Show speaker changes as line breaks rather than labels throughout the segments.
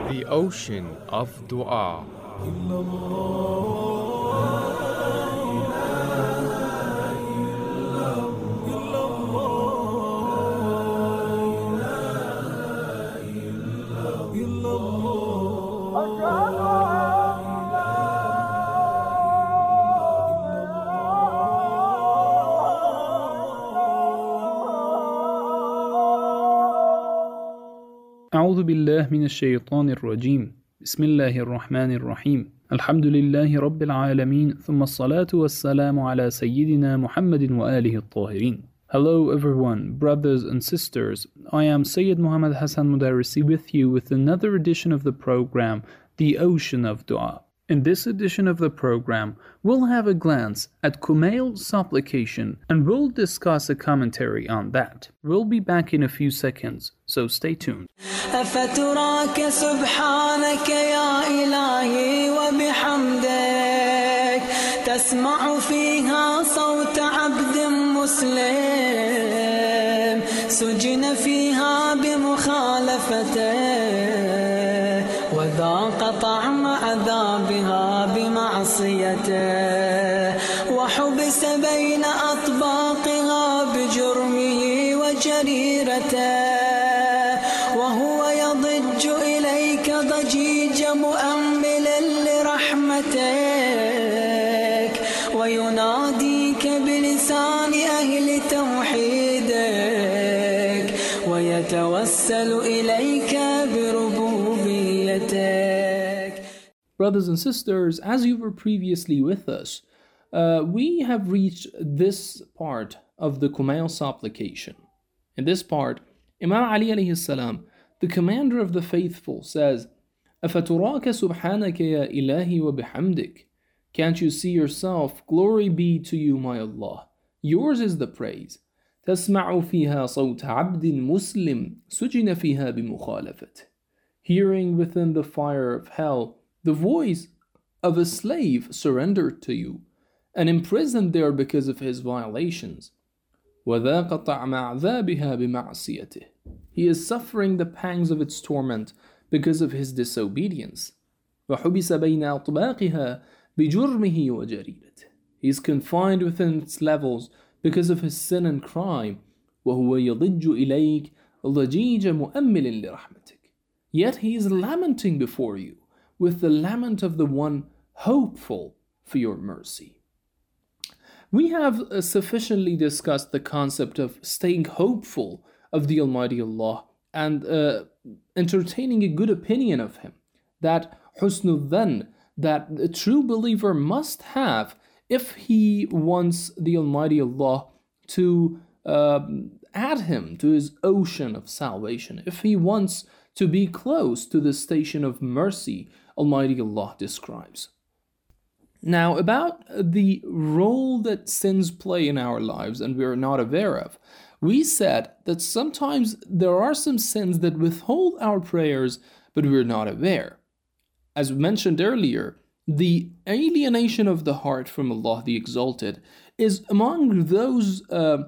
The ocean of dua.
أعوذ بالله من الشيطان الرجيم بسم الله الرحمن الرحيم الحمد لله رب العالمين ثم الصلاة والسلام على سيدنا محمد وآله الطاهرين. Hello everyone, brothers and sisters. I am Sayyid Muhammad Hassan Mudarrisi with you with another edition of the program, The Ocean of Dua. In this edition of the program, we'll have a glance at Kumail's supplication and we'll discuss a commentary on that. We'll be back in a few seconds, so stay tuned.
أفتراك سبحانك يا إلهي وبحمدك تسمع فيها صوت عبد مسلم سجن فيها بمخالفته وذاق طعم عذابها بمعصيته وحبس بين أطباقها بجرمه وجريرته وهو يضج إليك ضجيج مؤمل لرحمتك ويناديك بلسان أهل توحيدك ويتوسل إليك بربوبيتك.
Brothers and sisters, as you were previously with us, we have reached this part of the Kumail supplication. In this part, Imam Ali alayhi salam, the commander of the faithful, says, أَفَتُرَاكَ سُبْحَانَكَ يَا إِلَهِ وَبِحَمْدِكَ. Can't you see yourself? Glory be to you, my Allah. Yours is the praise. تَسْمَعُ فِيهَا صَوْتَ عَبْدٍ مُسْلِمٍ سُجِنَ فِيهَا بِمُخَالَفَتِهِ. Hearing within the fire of hell the voice of a slave surrendered to you and imprisoned there because of his violations. وَذَاقَ طَعْمَ عَذَابِهَا بِمَعْصِيَتِهِ. He is suffering the pangs of its torment because of his disobedience. وَحُبِسَ بَيْنَ أَطْبَاقِهَا بِجُرْمِهِ وَجَرِيرَتِهِ. He is confined within its levels because of his sin and crime. وَهُوَ يَضِجُّ إِلَيْكَ ضَجِيجَ مُؤَمِّلٍ لِرَحْمَتِكَ. Yet he is lamenting before you with the lament of the one hopeful for your mercy. We have sufficiently discussed the concept of staying hopeful of the Almighty Allah and entertaining a good opinion of Him. That husnul dhan, that a true believer must have if he wants the Almighty Allah to add him to His ocean of salvation, if he wants to be close to the station of mercy Almighty Allah describes. Now, about the role that sins play in our lives and we are not aware of, we said that sometimes there are some sins that withhold our prayers, but we're not aware. As mentioned earlier, the alienation of the heart from Allah the Exalted is among those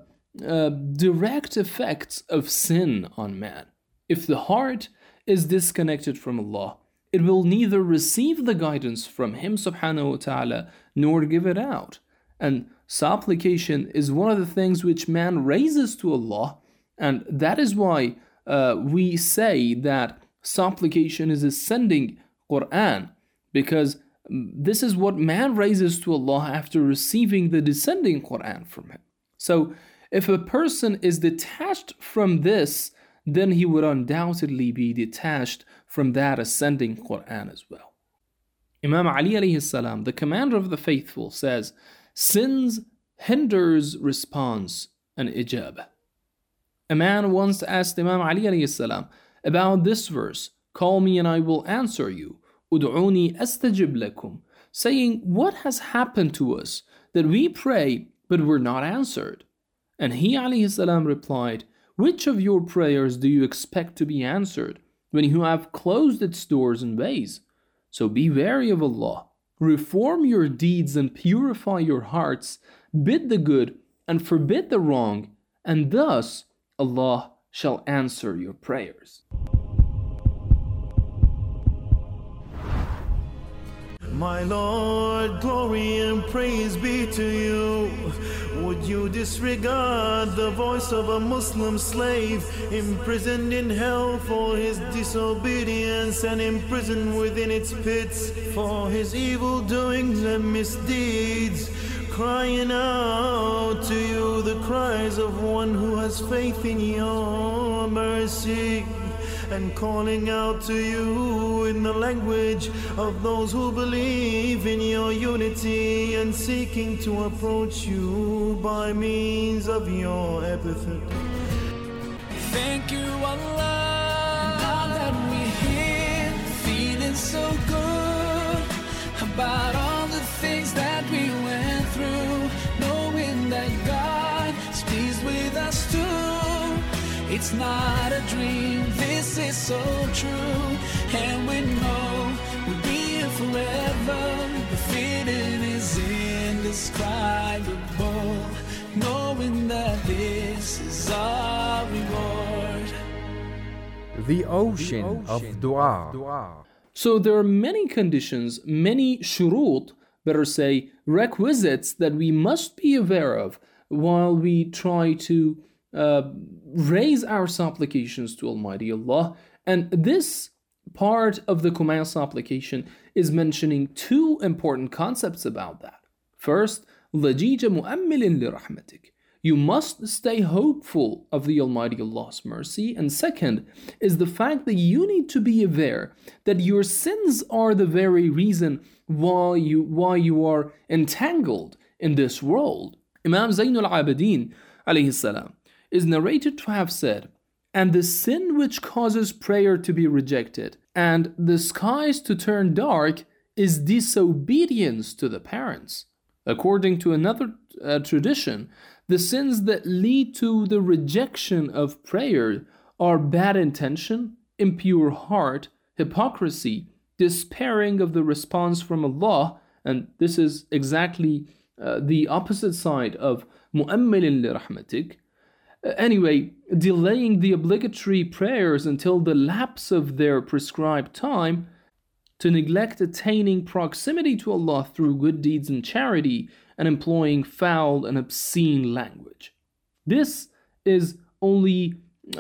direct effects of sin on man. If the heart is disconnected from Allah, it will neither receive the guidance from Him subhanahu wa ta'ala nor give it out. And supplication is one of the things which man raises to Allah, and that is why we say that supplication is ascending Quran, because this is what man raises to Allah after receiving the descending Quran from Him. So if a person is detached from this, then he would undoubtedly be detached from that ascending Quran as well. Imam Ali alayhi salam, the commander of the faithful, says, sins hinders response and ijabah. A man once asked Imam Ali alayhi salam about this verse, call me and I will answer you, ud'uni astajib lakum, saying, what has happened to us that we pray but we're not answered? And he alayhi salam replied, which of your prayers do you expect to be answered when you have closed its doors and ways? So be wary of Allah, reform your deeds and purify your hearts, bid the good and forbid the wrong, and thus Allah shall answer your prayers.
My Lord, glory and praise be to you. Would you disregard the voice of a Muslim slave imprisoned in hell for his disobedience and imprisoned within its pits for his evil doings and misdeeds, crying out to you the cries of one who has faith in your mercy, and calling out to you in the language of those who believe in your unity and seeking to approach you by means of your epithet.
Thank you, Allah. Now that we're here, feeling so good about all the things that we went through, knowing that God is pleased with us too. It's not a dream, this is so true, and we know we'll be here forever. The feeling is indescribable, knowing that this is our reward.
The ocean of dua.
So there are many conditions, many shurut, better say requisites, that we must be aware of while we try to raise our supplications to Almighty Allah. And this part of the Kumail supplication is mentioning two important concepts about that. First, لَجِيجَ مُؤَمِّلٍ لِرَحْمَتِكَ. You must stay hopeful of the Almighty Allah's mercy. And second is the fact that you need to be aware that your sins are the very reason why you are entangled in this world. Imam Zayn al-Abidin alayhi salam is narrated to have said, and the sin which causes prayer to be rejected and the skies to turn dark is disobedience to the parents. According to another tradition, the sins that lead to the rejection of prayer are bad intention, impure heart, hypocrisy, despairing of the response from Allah, and this is exactly the opposite side of mu'ammalin li rahmatik. Anyway, delaying the obligatory prayers until the lapse of their prescribed time, to neglect attaining proximity to Allah through good deeds and charity, and employing foul and obscene language. This is only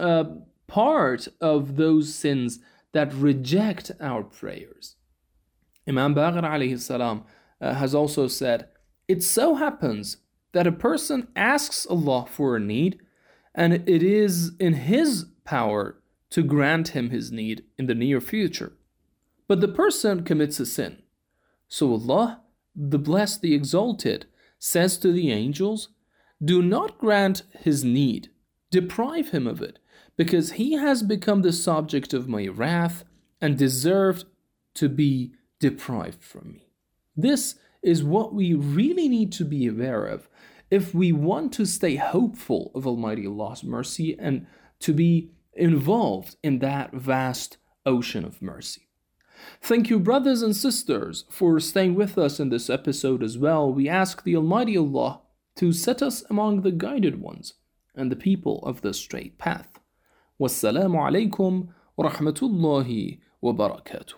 part of those sins that reject our prayers. Imam Baqir alayhi salam has also said, it so happens that a person asks Allah for a need, and it is in his power to grant him his need in the near future. But the person commits a sin. So Allah, the Blessed, the Exalted, says to the angels, do not grant his need, deprive him of it, because he has become the subject of my wrath and deserved to be deprived from me. This is what we really need to be aware of if we want to stay hopeful of Almighty Allah's mercy and to be involved in that vast ocean of mercy. Thank you, brothers and sisters, for staying with us in this episode as well. We ask the Almighty Allah to set us among the guided ones and the people of the straight path. Wassalamu alaikum wa rahmatullahi wa barakatuh.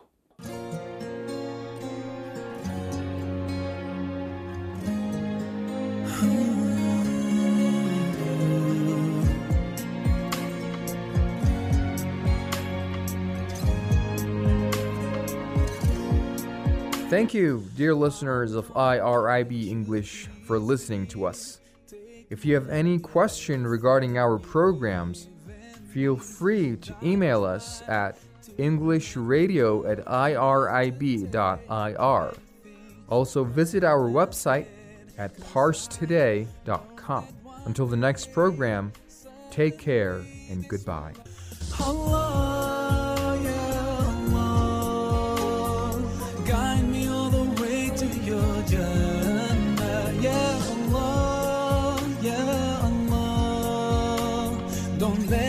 Thank you, dear listeners of IRIB English, for listening to us. If you have any question regarding our programs, feel free to email us at englishradio@irib.ir. Also visit our website at parstoday.com. Until the next program, take care and goodbye.
Allah, ya Allah, guide me all the way to your Jannah. Ya Allah, don't let